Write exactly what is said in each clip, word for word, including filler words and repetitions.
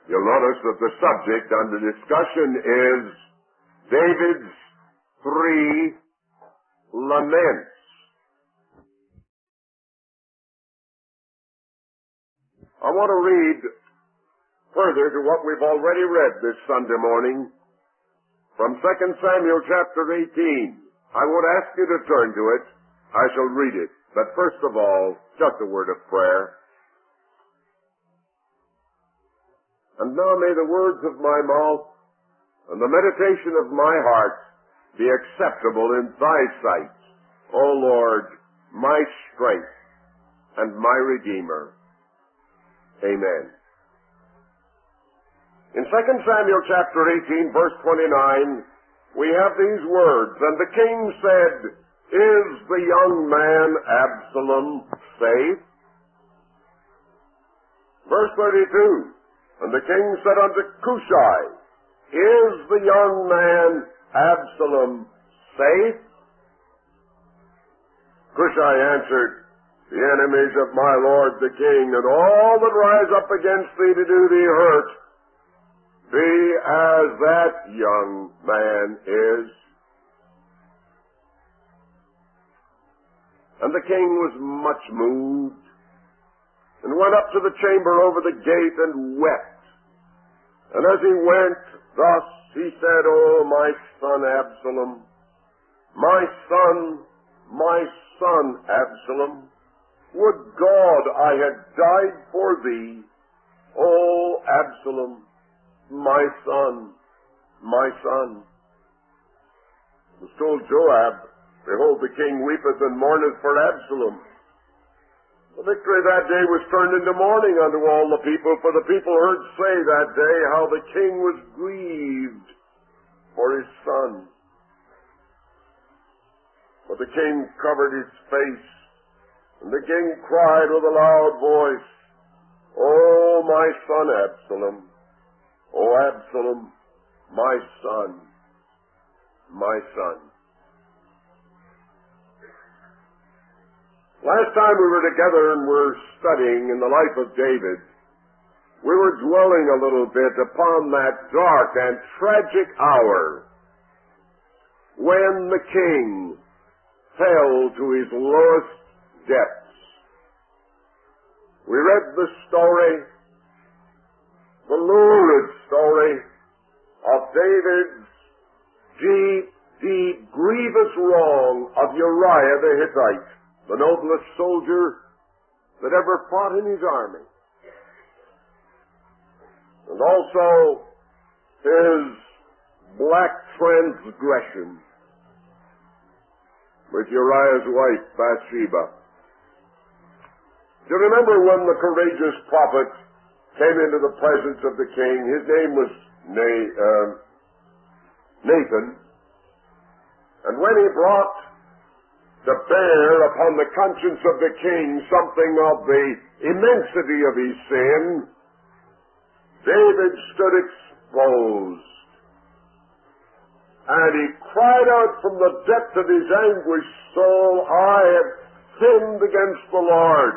You'll notice that the subject under discussion is David's three laments. I want to read further to what we've already read this Sunday morning from Second Samuel chapter eighteen. I won't ask you to turn to it. I shall read it. But first of all, just a word of prayer. And now may the words of my mouth and the meditation of my heart be acceptable in thy sight, O Lord, my strength and my Redeemer. Amen. In Second Samuel chapter eighteen, verse twenty-nine, we have these words, and the king said, Is the young man Absalom safe? Verse thirty-two, and the king said unto Cushai, Is the young man Absalom safe? Cushai answered, The enemies of my lord the king, and all that rise up against thee to do thee hurt, be as that young man is. And the king was much moved, and went up to the chamber over the gate and wept. And as he went thus, he said, O my son Absalom, my son, my son Absalom, would God I had died for thee, O Absalom, my son, my son. It was told Joab, Behold, the king weepeth and mourneth for Absalom. The victory that day was turned into mourning unto all the people, for the people heard say that day how the king was grieved for his son. But the king covered his face, and the king cried with a loud voice, O my son Absalom, O Absalom, my son, my son. Last time we were together and were studying in the life of David, we were dwelling a little bit upon that dark and tragic hour when the king fell to his lowest depths. We read the story, the lurid story of David's deep, deep, grievous wrong of Uriah the Hittite, the noblest soldier that ever fought in his army. And also his black transgression with Uriah's wife, Bathsheba. Do you remember when the courageous prophet came into the presence of the king? His name was Nathan. And when he brought to bear upon the conscience of the king something of the immensity of his sin, David stood exposed. And he cried out from the depth of his anguished soul, I have sinned against the Lord.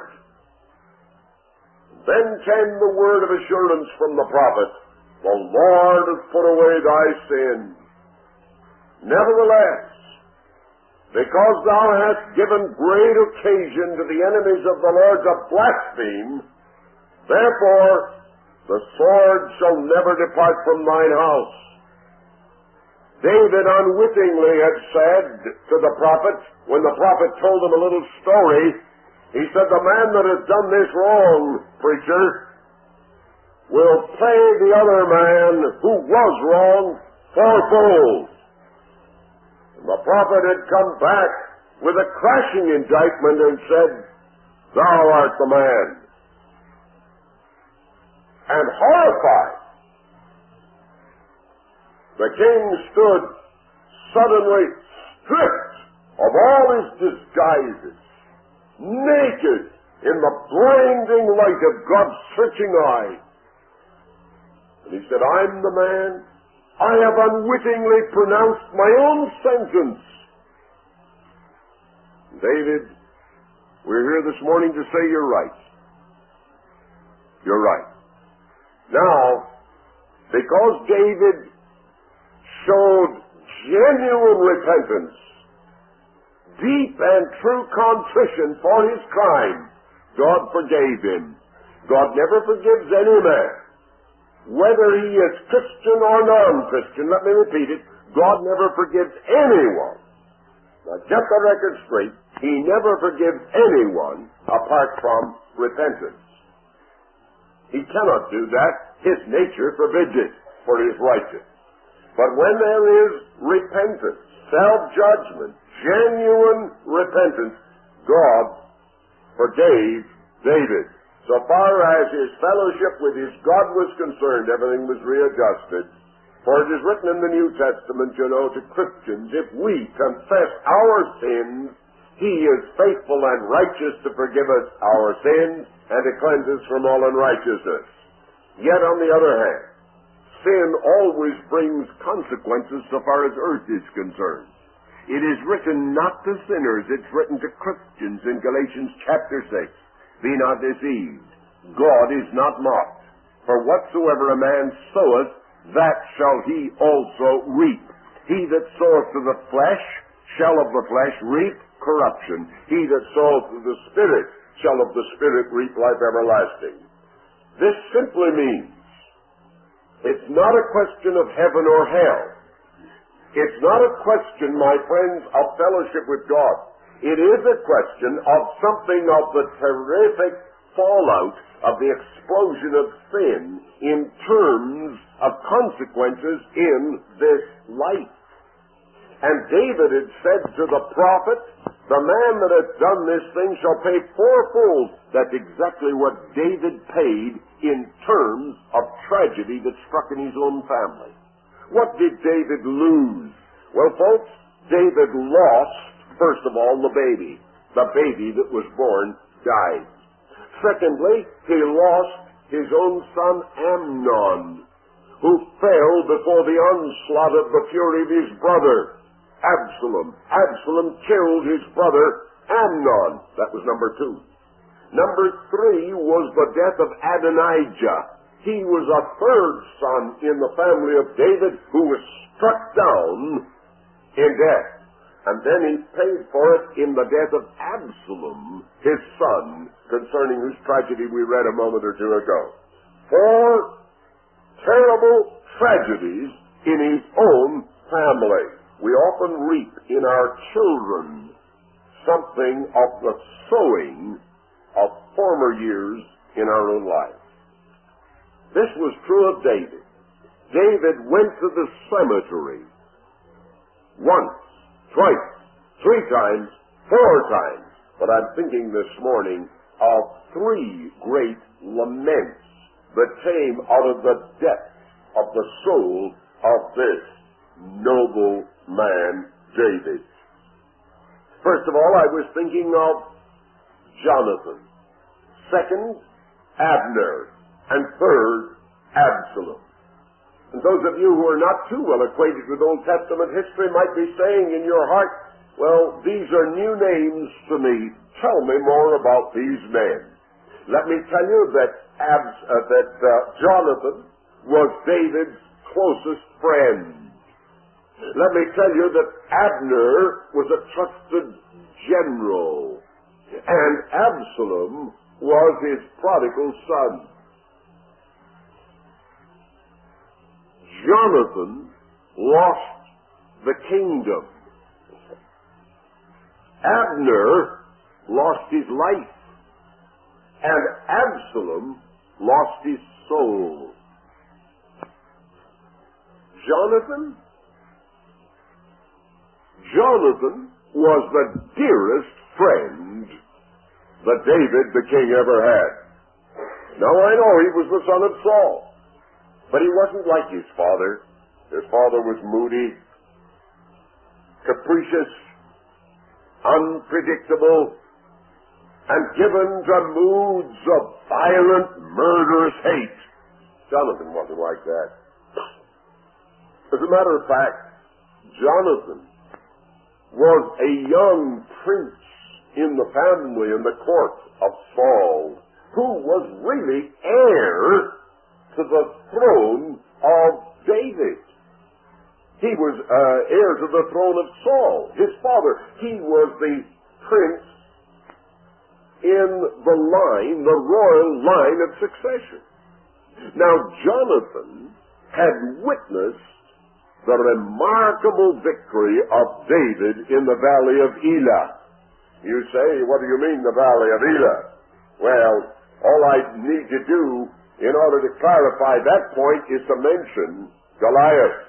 Then came the word of assurance from the prophet, the Lord has put away thy sin. Nevertheless, because thou hast given great occasion to the enemies of the Lord to blaspheme, therefore the sword shall never depart from thine house. David unwittingly had said to the prophet, when the prophet told him a little story, he said, the man that has done this wrong, preacher, will pay the other man who was wrong fourfold. And the prophet had come back with a crashing indictment and said, thou art the man. And horrified, the king stood suddenly stripped of all his disguises, naked in the blinding light of God's searching eye. And he said, I'm the man. I have unwittingly pronounced my own sentence. David, we're here this morning to say you're right. You're right. Now, because David showed genuine repentance, deep and true contrition for his crime, God forgave him. God never forgives any man, whether he is Christian or non-Christian. Let me repeat it. God never forgives anyone. Now get the record straight. He never forgives anyone apart from repentance. He cannot do that. His nature forbids it, for he is righteous. But when there is repentance, self-judgment, genuine repentance, God forgave David. So far as his fellowship with his God was concerned, everything was readjusted. For it is written in the New Testament, you know, to Christians, if we confess our sins, he is faithful and righteous to forgive us our sins and to cleanse us from all unrighteousness. Yet, on the other hand, sin always brings consequences so far as earth is concerned. It is written not to sinners, it's written to Christians in Galatians chapter six. Be not deceived. God is not mocked. For whatsoever a man soweth, that shall he also reap. He that soweth to the flesh shall of the flesh reap corruption. He that soweth to the Spirit shall of the Spirit reap life everlasting. This simply means it's not a question of heaven or hell. It's not a question, my friends, of fellowship with God. It is a question of something of the terrific fallout of the explosion of sin in terms of consequences in this life. And David had said to the prophet, the man that hath done this thing shall pay fourfold. That's exactly what David paid in terms of tragedy that struck in his own family. What did David lose? Well, folks, David lost, first of all, the baby. The baby that was born died. Secondly, he lost his own son Amnon, who fell before the onslaught of the fury of his brother, Absalom. Absalom killed his brother Amnon. That was number two. Number three was the death of Adonijah. He was a third son in the family of David who was struck down in death. And then he paid for it in the death of Absalom, his son, concerning whose tragedy we read a moment or two ago. Four terrible tragedies in his own family. We often reap in our children something of the sowing of former years in our own life. This was true of David. David went to the cemetery once, twice, three times, four times. But I'm thinking this morning of three great laments that came out of the depths of the soul of this noble man, David. First of all, I was thinking of Jonathan. Second, Abner. And third, Absalom. And those of you who are not too well acquainted with Old Testament history might be saying in your heart, well, these are new names to me. Tell me more about these men. Let me tell you that, Abs, uh, that uh, Jonathan was David's closest friend. Let me tell you that Abner was a trusted general, and Absalom was his prodigal son. Jonathan lost the kingdom. Abner lost his life. And Absalom lost his soul. Jonathan? Jonathan was the dearest friend that David the king ever had. Now I know he was the son of Saul. But he wasn't like his father. His father was moody, capricious, unpredictable, and given to moods of violent, murderous hate. Jonathan wasn't like that. As a matter of fact, Jonathan was a young prince in the family, in the court of Saul, who was really heir to the throne of heir to the throne of Saul, his father. He was the prince in the line, the royal line of succession. Now, Jonathan had witnessed the remarkable victory of David in the valley of Elah. You say, what do you mean, the valley of Elah? Well, all I need to do in order to clarify that point is to mention Goliath.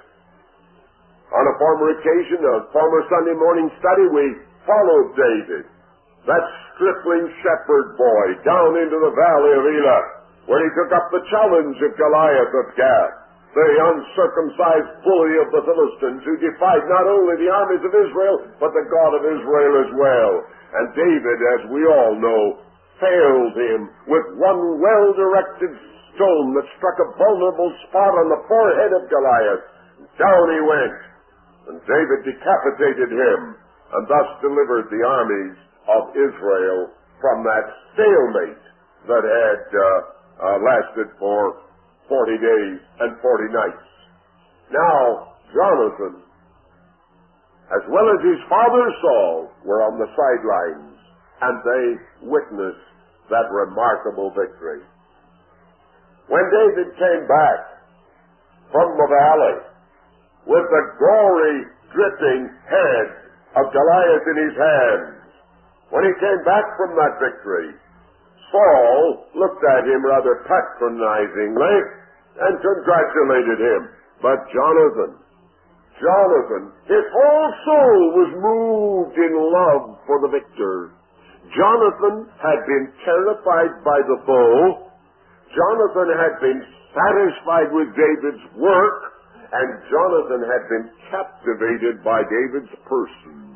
On a former occasion, a former Sunday morning study, we followed David, that stripling shepherd boy, down into the valley of Elah, where he took up the challenge of Goliath of Gath, the uncircumcised bully of the Philistines, who defied not only the armies of Israel, but the God of Israel as well. And David, as we all know, failed him with one well-directed stone that struck a vulnerable spot on the forehead of Goliath. Down he went, and David decapitated him, and thus delivered the armies of Israel from that stalemate that had uh, uh, lasted for forty days and forty nights. Now, Jonathan, as well as his father Saul, were on the sidelines, and they witnessed that remarkable victory. When David came back from the valley with the gory, dripping head of Goliath in his hands, when he came back from that victory, Saul looked at him rather patronizingly and congratulated him. But Jonathan, Jonathan, his whole soul was moved in love for the victor. Jonathan had been terrified by the foe. Jonathan had been satisfied with David's work, and Jonathan had been captivated by David's person.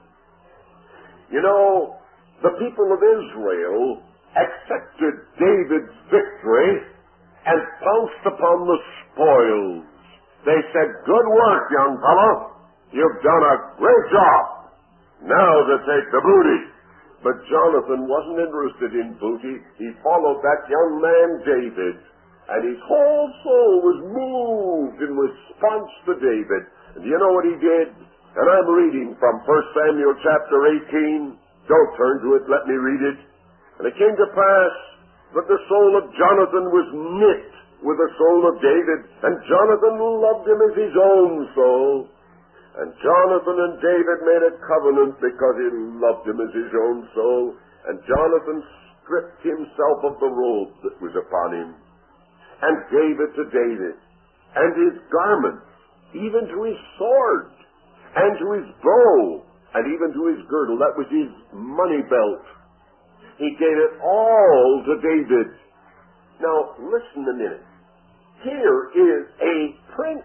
You know, the people of Israel accepted David's victory and pounced upon the spoils. They said, "Good work, young fellow. You've done a great job. Now to take the booty." But Jonathan wasn't interested in booty. He followed that young man David, and his whole soul was moved in response to David. And do you know what he did? And I'm reading from First Samuel chapter eighteen. Don't turn to it, let me read it. "And it came to pass that the soul of Jonathan was knit with the soul of David, and Jonathan loved him as his own soul. And Jonathan and David made a covenant because he loved him as his own soul. And Jonathan stripped himself of the robe that was upon him, and gave it to David, and his garments, even to his sword, and to his bow, and even to his girdle." That was his money belt. He gave it all to David. Now, listen a minute. Here is a prince.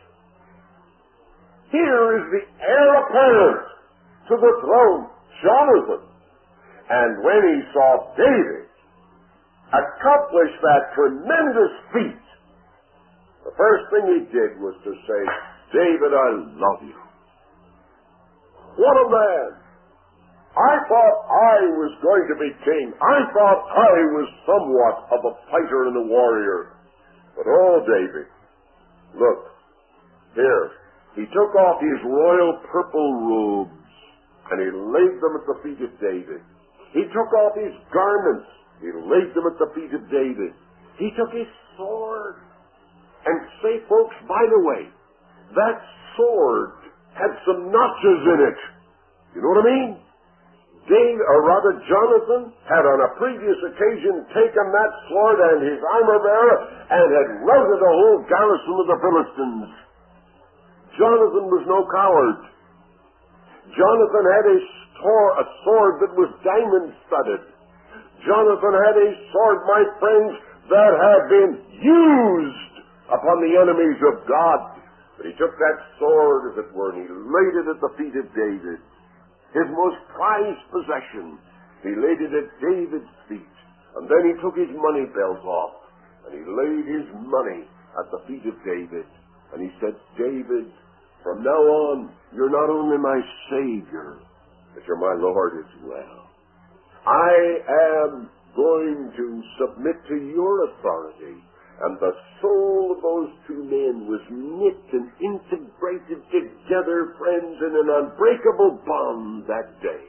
Here is the heir apparent to the throne, Jonathan. And when he saw David accomplish that tremendous feat, the first thing he did was to say, "David, I love you. What a man. I thought I was going to be king. I thought I was somewhat of a fighter and a warrior. But oh, David, look, here, he took off his royal purple robes, and he laid them at the feet of David. He took off his garments, he laid them at the feet of David. He took his sword. And say, folks, by the way, that sword had some notches in it. You know what I mean? David, or rather Jonathan, had on a previous occasion taken that sword and his armor-bearer and had routed the whole garrison of the Philistines. Jonathan was no coward. Jonathan had a, stor- a sword that was diamond-studded. Jonathan had a sword, my friends, that had been used upon the enemies of God. But he took that sword, as it were, and he laid it at the feet of David. His most prized possession. He laid it at David's feet. And then he took his money belt off, and he laid his money at the feet of David. And he said, "David, from now on, you're not only my Savior, but you're my Lord as well. I am going to submit to your authority, And the soul of those two men was knit and integrated together, friends, in an unbreakable bond that day.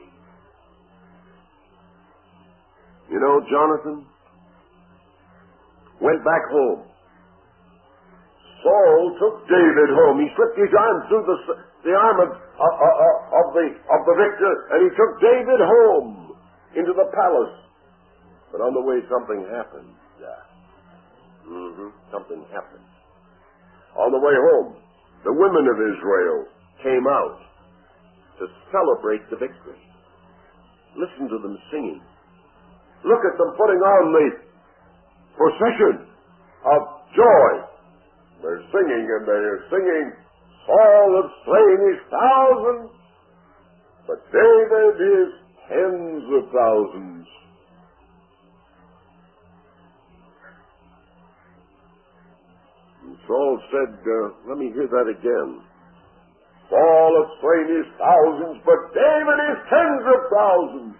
You know, Jonathan went back home. Saul took David home. He slipped his arm through the, the arm of, uh, uh, of, the, of the victor, and he took David home into the palace. But on the way, something happened. Mm-hmm. Something happened. On the way home, the women of Israel came out to celebrate the victory. Listen to them singing. Look at them putting on the procession of joy. They're singing, and they're singing, Saul has slain his thousands, but David his tens of thousands. And Saul said, uh, let me hear that again. Saul has slain his thousands, but David his tens of thousands.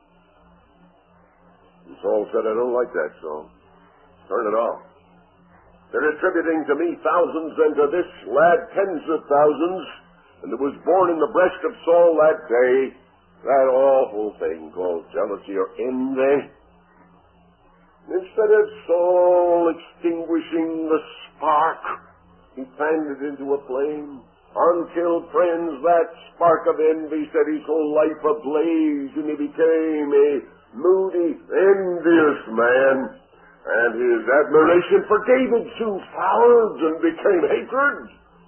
And Saul said, I don't like that song. Turn it off. They're attributing to me thousands, and to this lad tens of thousands, and that was born in the breast of Saul that day, that awful thing called jealousy or envy. Instead of Saul extinguishing the spark, he fanned it into a flame, until, friends, that spark of envy set his whole life ablaze, and he became a moody, envious man. And his admiration for David soon soured and became hatred.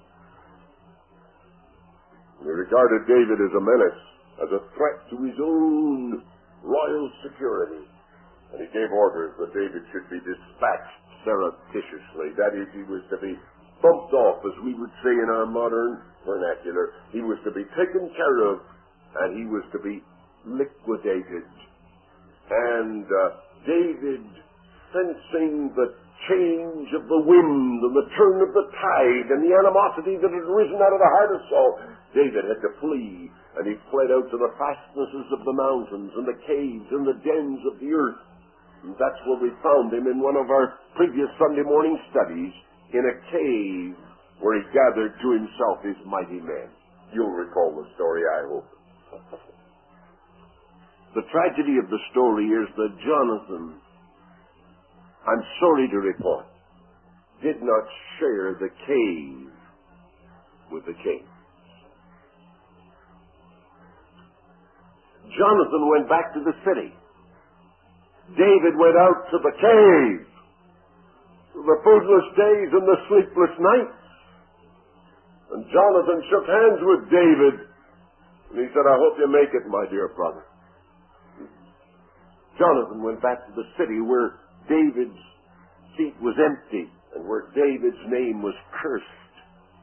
He regarded David as a menace, as a threat to his own royal security. And he gave orders that David should be dispatched surreptitiously. That is, he was to be bumped off, as we would say in our modern vernacular. He was to be taken care of, and he was to be liquidated. And uh, David, sensing the change of the wind and the turn of the tide and the animosity that had risen out of the heart of Saul, David had to flee, and he fled out to the fastnesses of the mountains and the caves and the dens of the earth. And that's where we found him in one of our previous Sunday morning studies, in a cave where he gathered to himself his mighty men. You'll recall the story, I hope. The tragedy of the story is that Jonathan, I'm sorry to report, did not share the cave with the king. Jonathan went back to the city. David went out to the cave. The foodless days and the sleepless nights. And Jonathan shook hands with David, and he said, I hope you make it, my dear brother. Jonathan went back to the city where David's seat was empty and where David's name was cursed.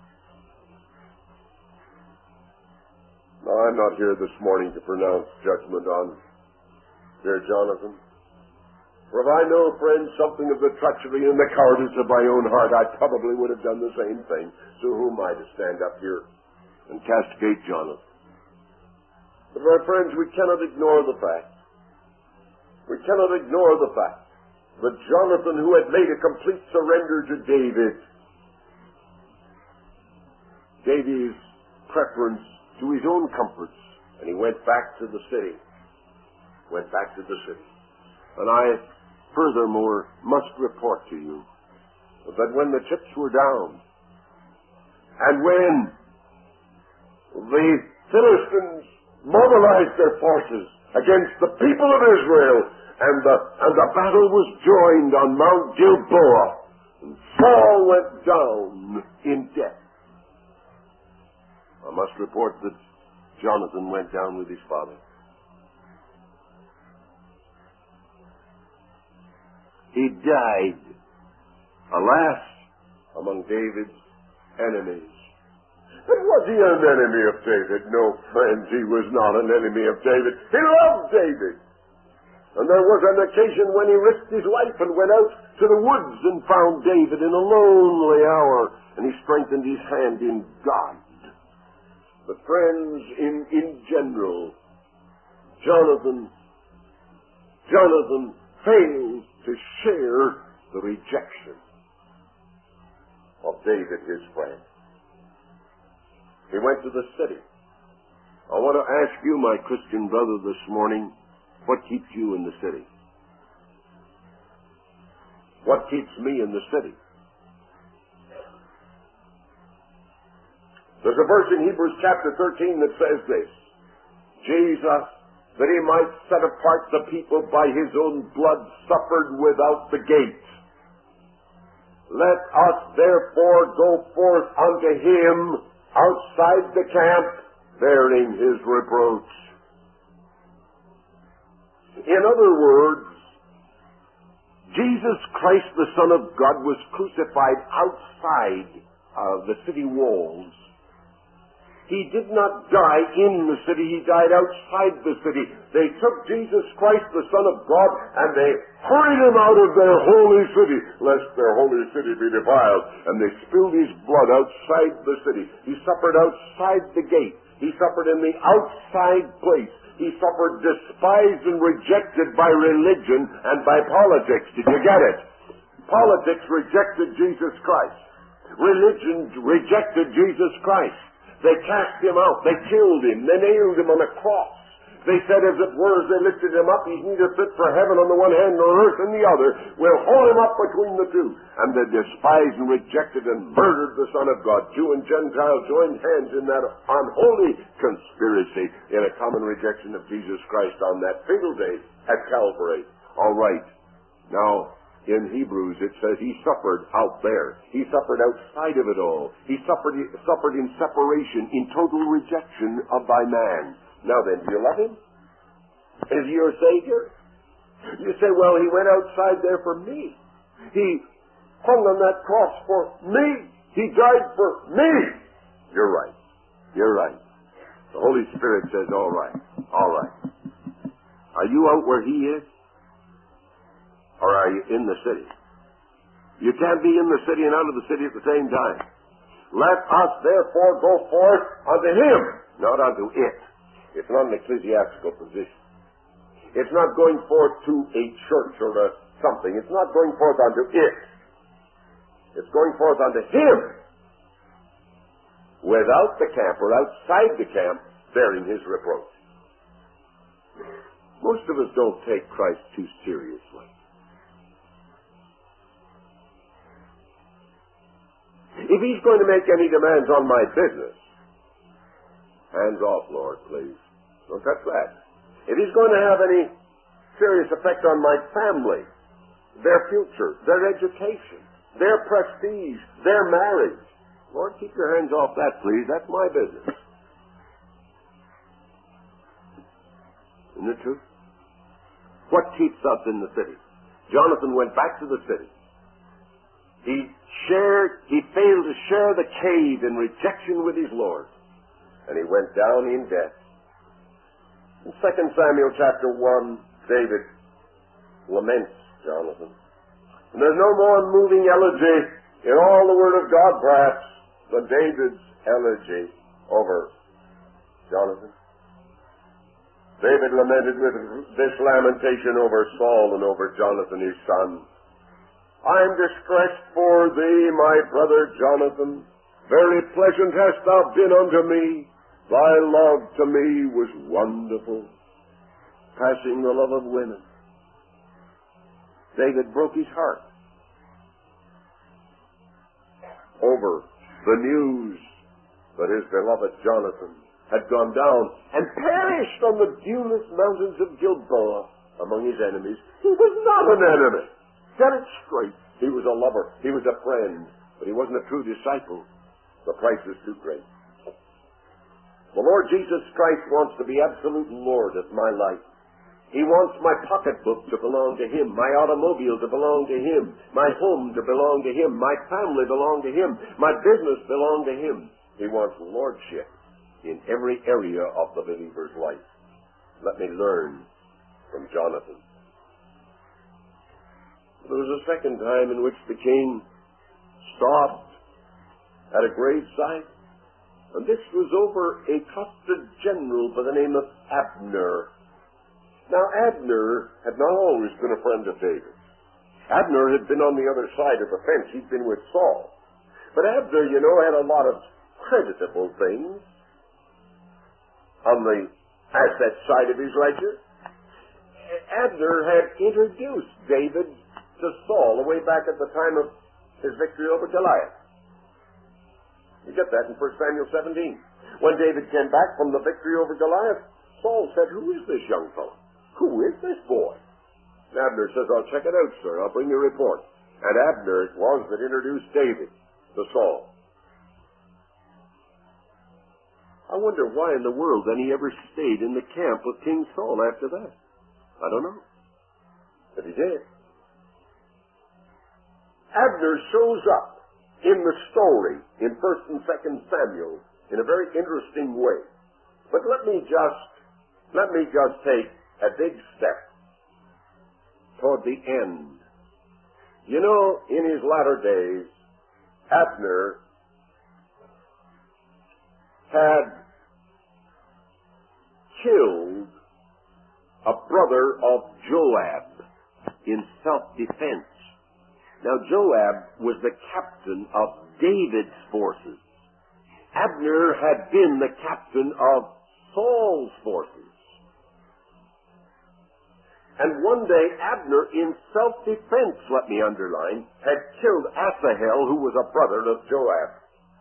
Now, I'm not here this morning to pronounce judgment on dear Jonathan. For if I know, friends, something of the treachery and the cowardice of my own heart, I probably would have done the same thing. So who am I to stand up here and castigate Jonathan? But, my friends, we cannot ignore the fact. We cannot ignore the fact that Jonathan, who had made a complete surrender to David, gave his preference to his own comforts, and he went back to the city. Went back to the city. And I, furthermore, must report to you that when the chips were down, and when the Philistines mobilized their forces against the people of Israel, and the, and the battle was joined on Mount Gilboa, and Saul went down in death. I must report that Jonathan went down with his father. He died, alas, among David's enemies. But was he an enemy of David? No, friends, he was not an enemy of David. He loved David. And there was an occasion when he risked his life and went out to the woods and found David in a lonely hour, and he strengthened his hand in God. But friends, in, in general, Jonathan, Jonathan failed to share the rejection David his friend. He went to the city. I want to ask you, my Christian brother, this morning, what keeps you in the city? What keeps me in the city? There's a verse in Hebrews chapter thirteen that says this: Jesus, that he might set apart the people by his own blood, suffered without the gate. Let us therefore go forth unto him outside the camp, bearing his reproach. In other words, Jesus Christ, the Son of God, was crucified outside of the city walls. He did not die in the city, he died outside the city. They took Jesus Christ, the Son of God, and they hurried him out of their holy city, lest their holy city be defiled. And they spilled his blood outside the city. He suffered outside the gate. He suffered in the outside place. He suffered despised and rejected by religion and by politics. Did you get it? Politics rejected Jesus Christ. Religion rejected Jesus Christ. They cast him out. They killed him. They nailed him on a cross. They said, as it were, as they lifted him up, he's neither fit for heaven on the one hand nor earth on the other. We'll hold him up between the two. And they despised and rejected and murdered the Son of God. Jew and Gentile joined hands in that unholy conspiracy in a common rejection of Jesus Christ on that fatal day at Calvary. All right. Now, in Hebrews, it says he suffered out there. He suffered outside of it all. He suffered, suffered in separation, in total rejection of by man. Now then, do you love him? Is he your Savior? You say, well, he went outside there for me. He hung on that cross for me. He died for me. You're right. You're right. The Holy Spirit says, all right. All right. Are you out where he is? Or are you in the city? You can't be in the city and out of the city at the same time. Let us therefore go forth unto him, not unto it. It's not an ecclesiastical position. It's not going forth to a church or a something. It's not going forth unto it. It's going forth unto him, without the camp or outside the camp, bearing his reproach. Most of us don't take Christ too seriously. If he's going to make any demands on my business, hands off, Lord, please. Don't touch that. If he's going to have any serious effect on my family, their future, their education, their prestige, their marriage, Lord, keep your hands off that, please. That's my business. Isn't it true? What keeps us in the city? Jonathan went back to the city. He shared, he failed to share the cave in rejection with his Lord. And he went down in death. In Second Samuel chapter one, David laments Jonathan. And there's no more moving elegy in all the Word of God, perhaps, than David's elegy over Jonathan. David lamented with this lamentation over Saul and over Jonathan his son. I am distressed for thee, my brother Jonathan. Very pleasant hast thou been unto me. Thy love to me was wonderful, passing the love of women. David broke his heart over the news that his beloved Jonathan had gone down and perished on the dewless mountains of Gilboa among his enemies. He was not an enemy. Get it straight. He was a lover. He was a friend. But he wasn't a true disciple. The price was too great. The Lord Jesus Christ wants to be absolute Lord of my life. He wants my pocketbook to belong to him, my automobile to belong to him, my home to belong to him, my family belong to him, my business belong to him. He wants lordship in every area of the believer's life. Let me learn from Jonathan. There was a second time in which the king stopped at a gravesite, and this was over a trusted general by the name of Abner. Now, Abner had not always been a friend of David. Abner had been on the other side of the fence. He'd been with Saul. But Abner, you know, had a lot of creditable things on the asset side of his ledger. Abner had introduced David to Saul way back at the time of his victory over Goliath. You get that in First Samuel seventeen. When David came back from the victory over Goliath, Saul said, "Who is this young fellow? Who is this boy?" And Abner says, "I'll check it out, sir. I'll bring you a report." And Abner it was that introduced David to Saul. I wonder why in the world then he ever stayed in the camp with King Saul after that. I don't know. But he did. Abner shows up in the story in First and Second Samuel in a very interesting way. But let me just, let me just take a big step toward the end. You know, in his latter days, Abner had killed a brother of Joab in self-defense. Now, Joab was the captain of David's forces. Abner had been the captain of Saul's forces. And one day, Abner, in self-defense, let me underline, had killed Asahel, who was a brother of Joab.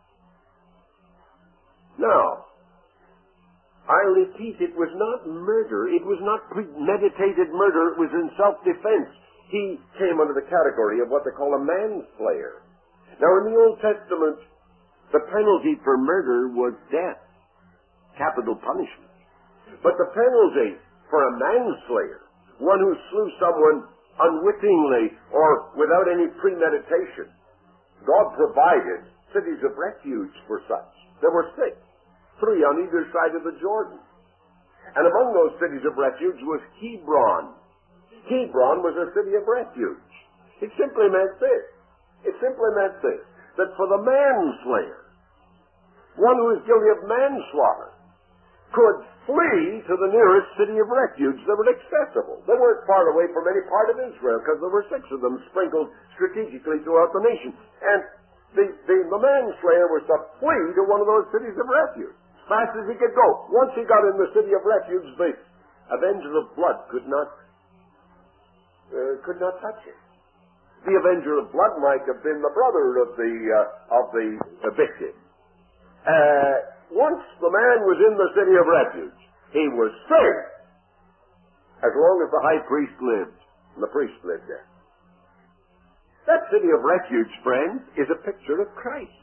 Now, I repeat, it was not murder. It was not premeditated murder. It was in self-defense. He came under the category of what they call a manslayer. Now, in the Old Testament, the penalty for murder was death, capital punishment. But the penalty for a manslayer, one who slew someone unwittingly or without any premeditation, God provided cities of refuge for such. There were six, three on either side of the Jordan. And among those cities of refuge was Hebron. Hebron was a city of refuge. It simply meant this. It simply meant this, that for the manslayer, one who is guilty of manslaughter, could flee to the nearest city of refuge that were accessible. They weren't far away from any part of Israel because there were six of them sprinkled strategically throughout the nation. And the, the, the manslayer was to flee to one of those cities of refuge as fast as he could go. Once he got in the city of refuge, the avenger of blood could not uh, could not touch him. The avenger of blood might have been the brother of the uh, of the uh, victim. Uh, once the man was in the city of refuge, he was safe as long as the high priest lived, and the priest lived there. That city of refuge, friends, is a picture of Christ.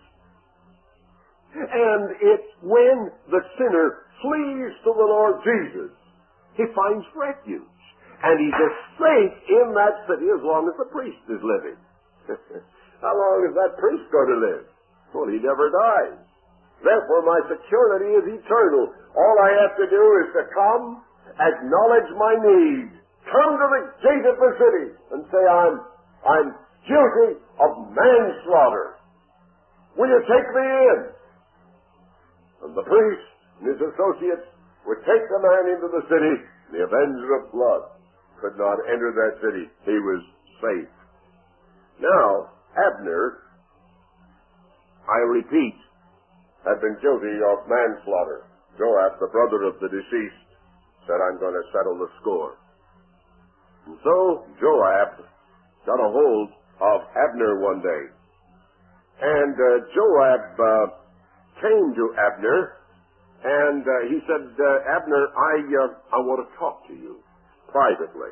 And it's when the sinner flees to the Lord Jesus, he finds refuge. And he's as safe in that city as long as the priest is living. How long is that priest going to live? Well, he never dies. Therefore, my security is eternal. All I have to do is to come, acknowledge my need, come to the gate of the city, and say, I'm, I'm guilty of manslaughter. Will you take me in? And the priest and his associates would take the man into the city. The avenger of blood could not enter that city. He was safe. Now, Abner, I repeat, had been guilty of manslaughter. Joab, the brother of the deceased, said, I'm going to settle the score. And so Joab got a hold of Abner one day. And uh, Joab uh, came to Abner, and uh, he said, uh, Abner, I, uh, I want to talk to you privately.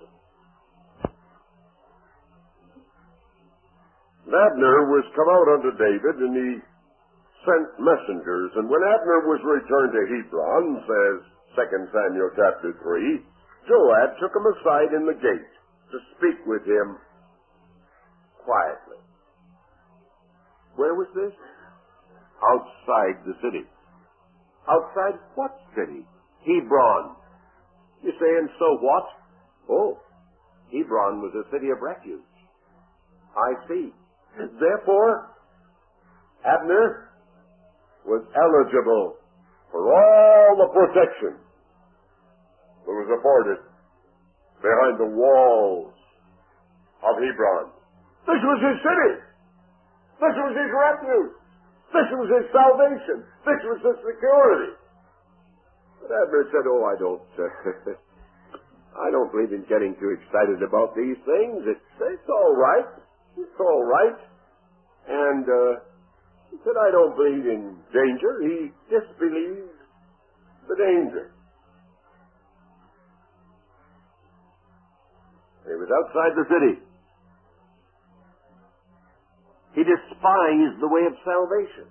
And Abner was come out unto David, and he sent messengers. And when Abner was returned to Hebron, says Second Samuel chapter three, Joab took him aside in the gate to speak with him quietly. Where was this? Outside the city. Outside what city? Hebron. You say, and so what? Oh, Hebron was a city of refuge. I see. Therefore, Abner was eligible for all the protection that was afforded behind the walls of Hebron. This was his city. This was his refuge. This was his salvation. This was his security. But Abner said, oh, I don't, uh, I don't believe in getting too excited about these things. It's, it's all right. It's all right. And uh, he said, I don't believe in danger. He disbelieves the danger. He was outside the city. He despised the way of salvation.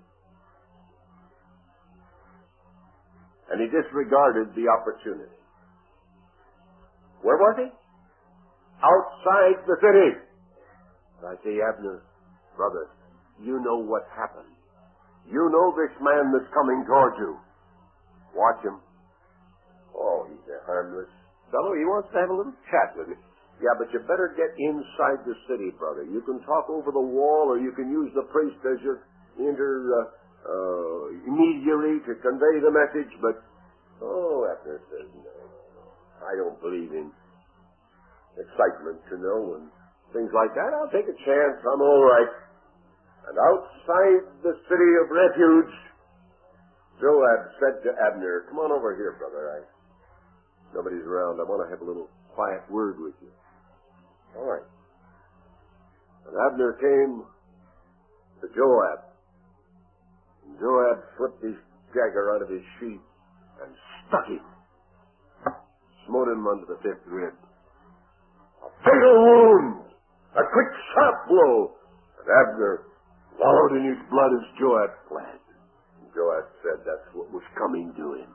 And he disregarded the opportunity. Where was he? Outside the city. I say, Abner, brother, you know what happened. You know this man that's coming toward you. Watch him. Oh, he's a harmless fellow. He wants to have a little chat with you. Yeah, but you better get inside the city, brother. You can talk over the wall, or you can use the priest as your inter, uh, uh, intermediary to convey the message, but, oh, Abner says, no, I don't believe in excitement, you know, and things like that. I'll take a chance. I'm all right. And outside the city of refuge, Joab said to Abner, come on over here, brother. I, nobody's around. I want to have a little quiet word with you. All right. And Abner came to Joab. And Joab slipped his dagger out of his sheath and stuck him. Smote him under the fifth rib. A fatal wound! A quick, sharp blow! And Abner wallowed in his blood as Joab fled. And Joab said that's what was coming to him.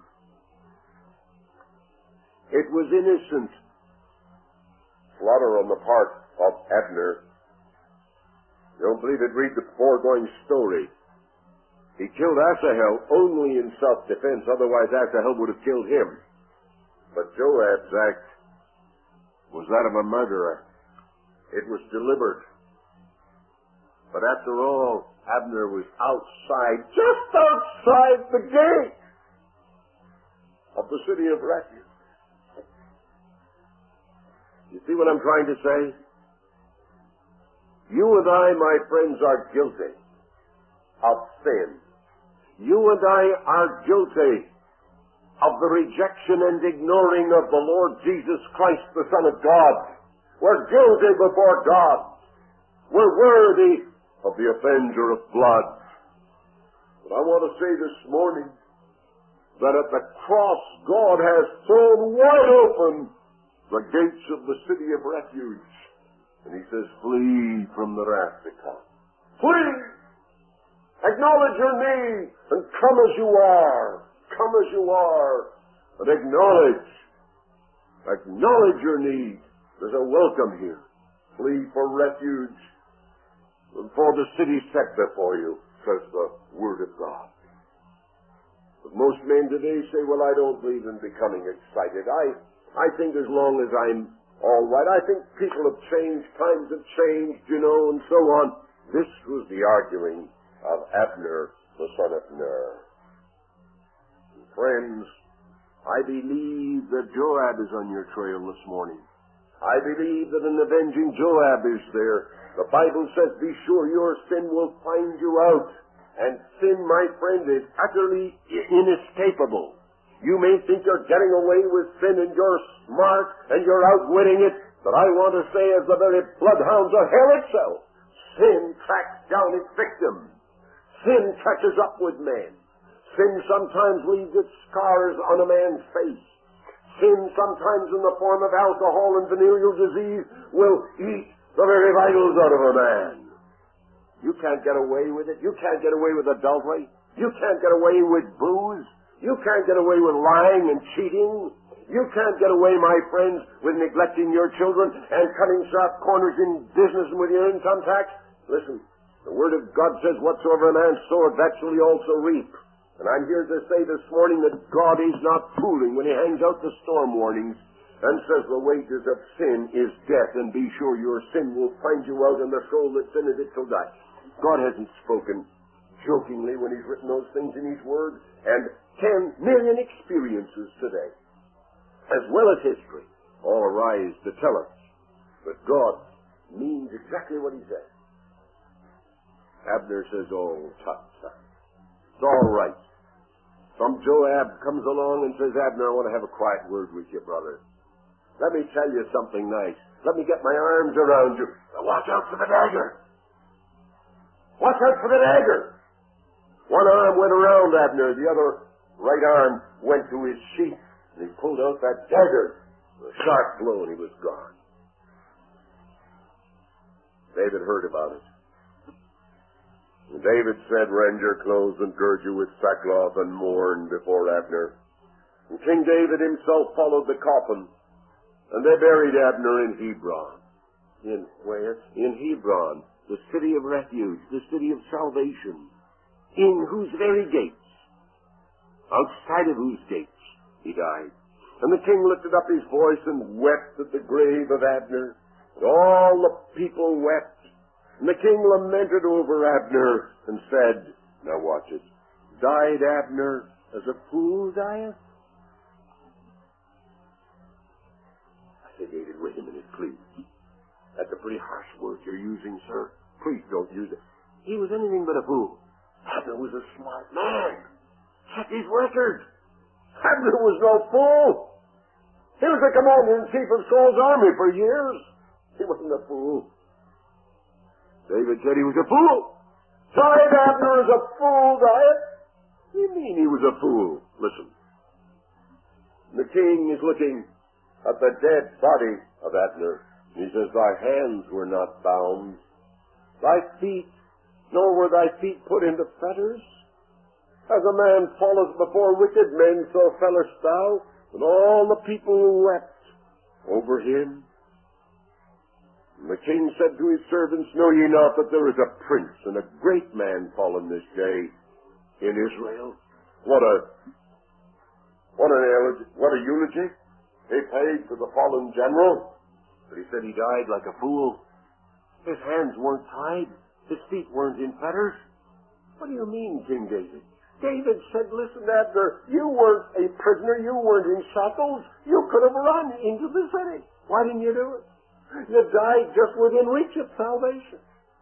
It was innocent slaughter on the part of Abner. You don't believe it? Read the foregoing story. He killed Asahel only in self-defense, otherwise Asahel would have killed him. But Joab's act was that of a murderer. It was deliberate. But after all, Abner was outside, just outside the gate of the city of refuge. You see what I'm trying to say? You and I, my friends, are guilty of sin. You and I are guilty of the rejection and ignoring of the Lord Jesus Christ, the Son of God. We're guilty before God. We're worthy of the offender of blood. But I want to say this morning that at the cross, God has thrown wide open the gates of the city of refuge. And he says, flee from the wrath to come. Flee! Acknowledge your need and come as you are. Come as you are. And acknowledge. Acknowledge your need. There's a welcome here. Flee for refuge and for the city set before you, says the Word of God. But most men today say, well, I don't believe in becoming excited. I I think as long as I'm all right, I think people have changed, times have changed, you know, and so on. This was the arguing of Abner, the son of Ner. And friends, I believe that Joab is on your trail this morning. I believe that an avenging Joab is there. The Bible says, be sure your sin will find you out. And sin, my friend, is utterly inescapable. You may think you're getting away with sin and you're smart and you're outwitting it, but I want to say as the very bloodhounds of hell itself, sin tracks down its victim. Sin catches up with men. Sin sometimes leaves its scars on a man's face. Sin sometimes in the form of alcohol and venereal disease will eat the very vitals out of a man. You can't get away with it. You can't get away with adultery. You can't get away with booze. You can't get away with lying and cheating. You can't get away, my friends, with neglecting your children and cutting sharp corners in business and with your income tax. Listen, the Word of God says, whatsoever a man soweth, that shall he also reap. And I'm here to say this morning that God is not fooling when he hangs out the storm warnings and says the wages of sin is death, and be sure your sin will find you out, and the soul that sinneth it shall die. God hasn't spoken jokingly when he's written those things in his Word, and ten million experiences today, as well as history, all arise to tell us that God means exactly what he says. Abner says, oh, tut, tut. It's all right. Some Joab comes along and says, Abner, I want to have a quiet word with you, brother. Let me tell you something nice. Let me get my arms around you. Now watch out for the dagger. Watch out for the dagger. One arm went around Abner. The other right arm went to his sheath. And he pulled out that dagger. A sharp blow, and he was gone. David heard about it. And David said, rend your clothes and gird you with sackcloth and mourn before Abner. And King David himself followed the coffin, and they buried Abner in Hebron. In where? In Hebron, the city of refuge, the city of salvation, in whose very gates, outside of whose gates, he died. And the king lifted up his voice and wept at the grave of Abner. And all the people wept. And the king lamented over Abner and said, now watch it, died Abner as a fool dieth? I said, David, wait a minute, please. That's a pretty harsh word you're using, sir. Please don't use it. He was anything but a fool. Abner was a smart man. Check his record. Abner was no fool. He was the commander-in-chief of Saul's army for years. He wasn't a fool. David said he was a fool. Died Abner as a fool, died? What do you mean he was a fool? Listen. The king is looking at the dead body of Abner. He says, thy hands were not bound. Thy feet, nor were thy feet put into fetters. As a man falleth before wicked men, so fellest thou. And all the people wept over him. And the king said to his servants, know ye not that there is a prince and a great man fallen this day in Israel? What a, what an eulogy, what a eulogy they paid to the fallen general. But he said he died like a fool. His hands weren't tied. His feet weren't in fetters. What do you mean, King David? David said, listen, Abner, you weren't a prisoner. You weren't in shackles. You could have run into the city. Why didn't you do it? You died just within reach of salvation.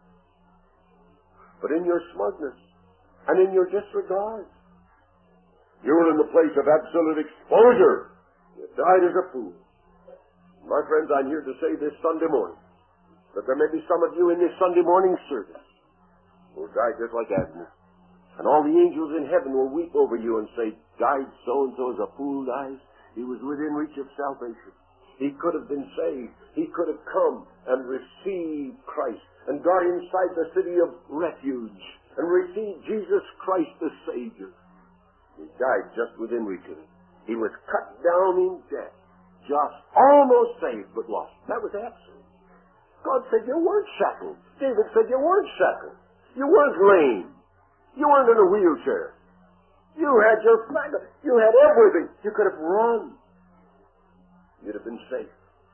But in your smugness and in your disregard, you were in the place of absolute exposure. You died as a fool. My friends, I'm here to say this Sunday morning that there may be some of you in this Sunday morning service who died just like Abner. And all the angels in heaven will weep over you and say, died so-and-so as a fool dies. He was within reach of salvation. He could have been saved. He could have come and received Christ and got inside the city of refuge and received Jesus Christ the Savior. He died just within reach of it. He was cut down in death, just almost saved but lost. That was absolute. God said you weren't shackled. David said you weren't shackled. You weren't lame. You weren't in a wheelchair. You had your family. You had everything. You could have run. You'd have been safe.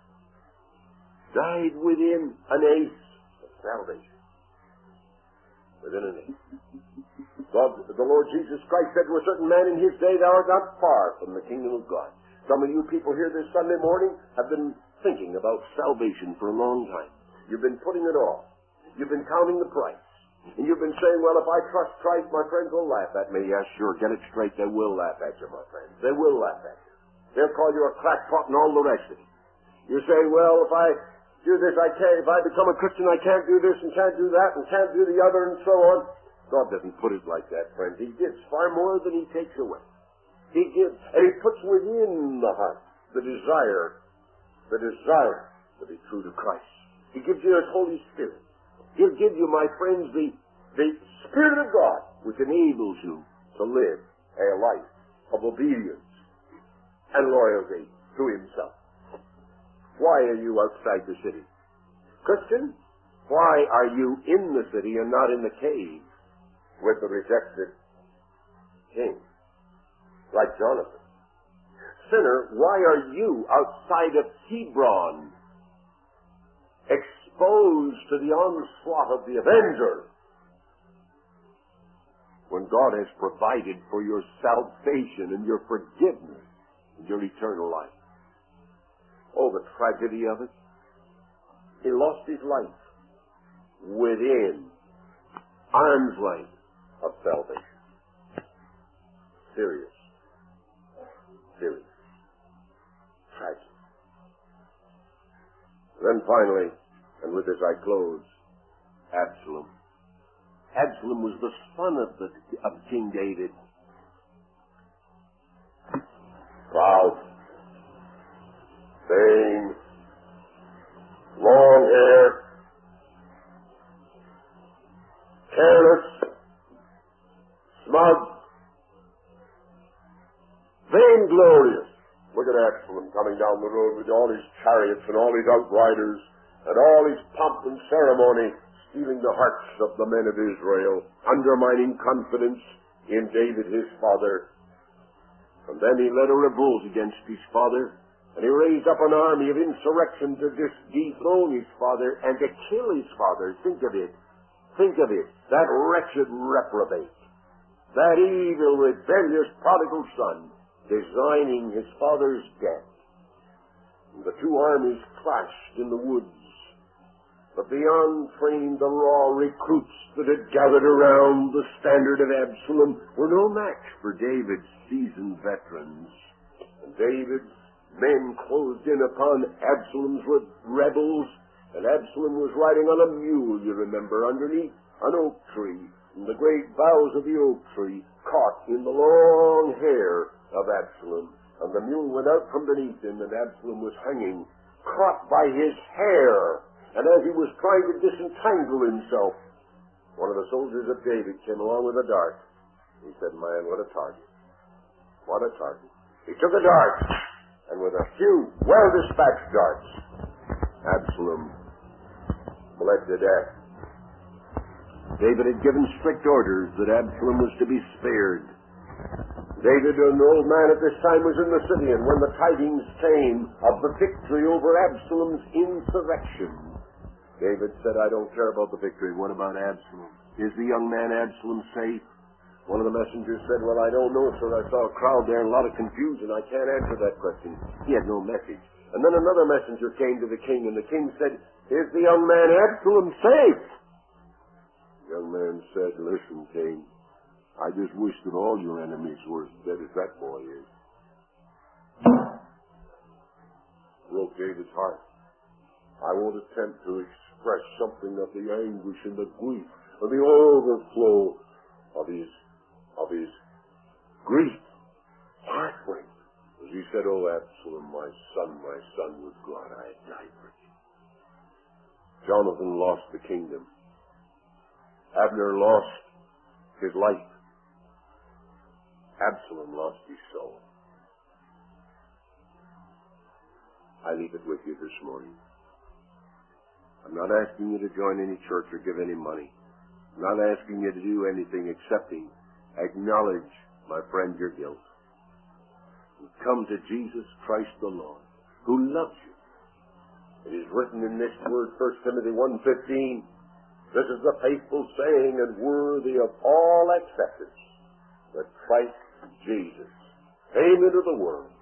Died within an ace of salvation. Within an ace. God, the Lord Jesus Christ said to a certain man in his day, thou art not far from the kingdom of God. Some of you people here this Sunday morning have been thinking about salvation for a long time. You've been putting it off. You've been counting the price. And you've been saying, well, if I trust Christ, my friends will laugh at me. Yes, sure, get it straight. They will laugh at you, my friends. They will laugh at you. They'll call you a crackpot and all the rest of it. You say, well, if I do this, I can't. If I become a Christian, I can't do this and can't do that and can't do the other and so on. God doesn't put it like that, friends. He gives far more than he takes away. He gives, and he puts within the heart the desire, the desire to be true to Christ. He gives you his Holy Spirit. He'll give you, my friends, the, the Spirit of God, which enables you to live a life of obedience and loyalty to himself. Why are you outside the city? Christian, why are you in the city and not in the cave with the rejected king, like Jonathan? Sinner, why are you outside of Hebron, exposed to the onslaught of the avenger, when God has provided for your salvation and your forgiveness and your eternal life? Oh, the tragedy of it. He lost his life within arm's length of salvation. Serious. Serious. Tragic. Then finally, and with this I close, Absalom. Absalom was the son of, the, of King David. Proud, vain, long hair, careless, smug, vainglorious. Look at Absalom coming down the road with all his chariots and all his outriders and all his pomp and ceremony, stealing the hearts of the men of Israel, undermining confidence in David his father. And then he led a revolt against his father, and he raised up an army of insurrection to dethrone his father and to kill his father. Think of it. Think of it. That wretched reprobate, that evil, rebellious prodigal son, designing his father's death. And the two armies clashed in the woods. But the untrained, the raw recruits that had gathered around the standard of Absalom were no match for David's seasoned veterans. And David's men closed in upon Absalom's rebels, and Absalom was riding on a mule, you remember, underneath an oak tree, and the great boughs of the oak tree caught in the long hair of Absalom, and the mule went out from beneath him, and Absalom was hanging, caught by his hair. And as he was trying to disentangle himself, one of the soldiers of David came along with a dart. He said, "Man, what a target. What a target." He took a dart, and with a few well-dispatched darts, Absalom bled to death. David had given strict orders that Absalom was to be spared. David, an old man at this time, was in the city, and when the tidings came of the victory over Absalom's insurrection, David said, "I don't care about the victory. What about Absalom? Is the young man Absalom safe?" One of the messengers said, "Well, I don't know, sir. I saw a crowd there and a lot of confusion. I can't answer that question." He had no message. And then another messenger came to the king, and the king said, "Is the young man Absalom safe?" The young man said, "Listen, king, I just wish that all your enemies were as dead as that boy is." Broke David's heart. I won't attempt to express something of the anguish and the grief and the overflow of his of his grief, heartbreak, as he said, "Oh, Absalom, my son, my son, would God I had died for you." Jonathan lost the kingdom. Abner lost his life. Absalom lost his soul. I leave it with you this morning. I'm not asking you to join any church or give any money. I'm not asking you to do anything excepting acknowledge, my friend, your guilt. And come to Jesus Christ the Lord, who loves you. It is written in this word, First Timothy one fifteen, this is the faithful saying and worthy of all acceptance, that Christ Jesus came into the world